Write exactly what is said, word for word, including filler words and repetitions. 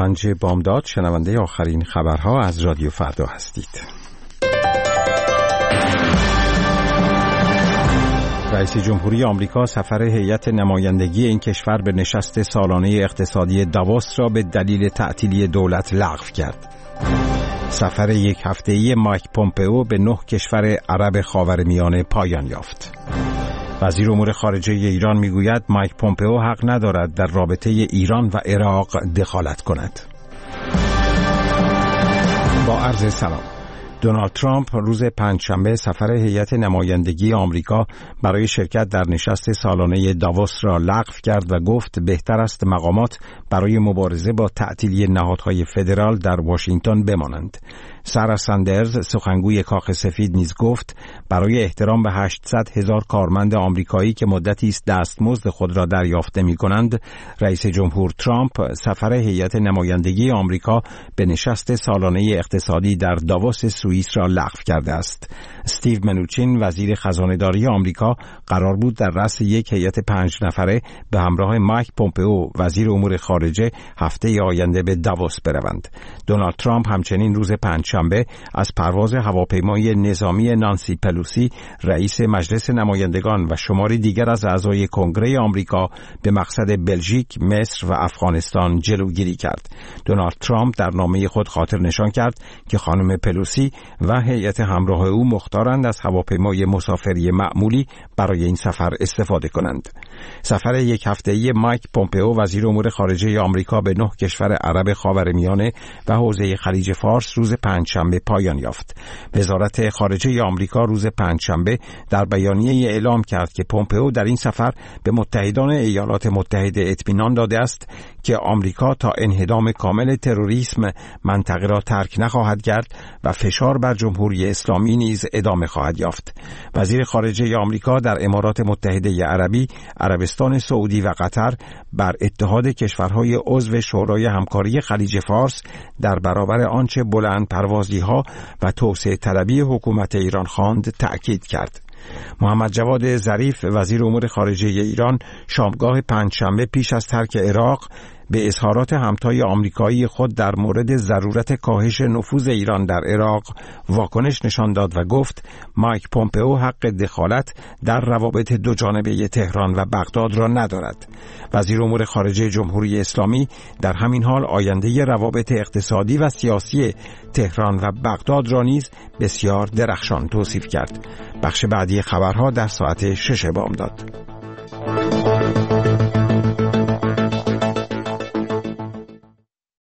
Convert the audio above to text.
پنج بامداد شنونده آخرین خبرها از رادیو فردا هستید. رئیس جمهوری آمریکا سفر هیئت نمایندگی این کشور به نشست سالانه اقتصادی داووس را به دلیل تعطیلی دولت لغو کرد. سفر یک هفته‌ای مایک پومپئو به نه کشور عرب خاورمیانه پایان یافت. وزیر امور خارجه ایران میگوید مایک پومپئو حق ندارد در رابطه ایران و عراق دخالت کند. با عرض سلام. دونالد ترامپ روز پنجشنبه سفر هیئت نمایندگی آمریکا برای شرکت در نشست سالانه داووس را لغو کرد و گفت بهتر است مقامات برای مبارزه با تعطیلی نهادهای فدرال در واشنگتن بمانند. سارا ساندرز سخنگوی کاخ سفید نیز گفت برای احترام به هشتصد هزار کارمند آمریکایی که مدتی است دستمزد خود را دریافت نمی‌کنند، رئیس جمهور ترامپ سفر هیئت نمایندگی آمریکا به نشست سالانه اقتصادی در داووس سوئیس را لغو کرده است. استیو منوچین وزیر خزانه‌داری آمریکا قرار بود در رأس یک هیئت پنج نفره به همراه مایک پومپئو وزیر امور خارجه هفته آینده به داووس بروند. دونالد ترامپ همچنین روز پنجشنبه از پرواز هواپیمای نظامی نانسی پلوسی رئیس مجلس نمایندگان و شماری دیگر از اعضای کنگره آمریکا به مقصد بلژیک، مصر و افغانستان جلوگیری کرد. دونالد ترامپ در نامه خود خاطر نشان کرد که خانم پلوسی و هیئت همراه او مختارند از هواپیمای مسافری معمولی برای این سفر استفاده کنند. سفر یک هفته‌ای مایک پومپئو وزیر امور خارجه آمریکا به نه کشور عرب خاورمیانه و حوزه خلیج فارس روز پنجشنبه پایان یافت. وزارت خارجه آمریکا روز پنجشنبه در بیانیه اعلام کرد که پومپئو در این سفر به متحدان ایالات متحده اطمینان داده است که آمریکا تا انهدام کامل تروریسم منطقه را ترک نخواهد کرد و فشار بر جمهوری اسلامی نیز ادامه خواهد یافت. وزیر خارجه آمریکا در امارات متحده عربی، عربستان سعودی و قطر بر اتحاد کشورهای عضو شورای همکاری خلیج فارس در برابر آنچه بلند پروازی ها و توسعه طلبی حکومت ایران خواند تأکید کرد. محمد جواد ظریف وزیر امور خارجه ایران شامگاه پنجشنبه پیش از ترک عراق به اظهارات همتای آمریکایی خود در مورد ضرورت کاهش نفوذ ایران در عراق واکنش نشان داد و گفت مایک پومپئو حق دخالت در روابط دوجانبه تهران و بغداد را ندارد. وزیر امور خارجه جمهوری اسلامی در همین حال آینده روابط اقتصادی و سیاسی تهران و بغداد را نیز بسیار درخشان توصیف کرد. بخش بعدی خبرها در ساعت شش بامداد.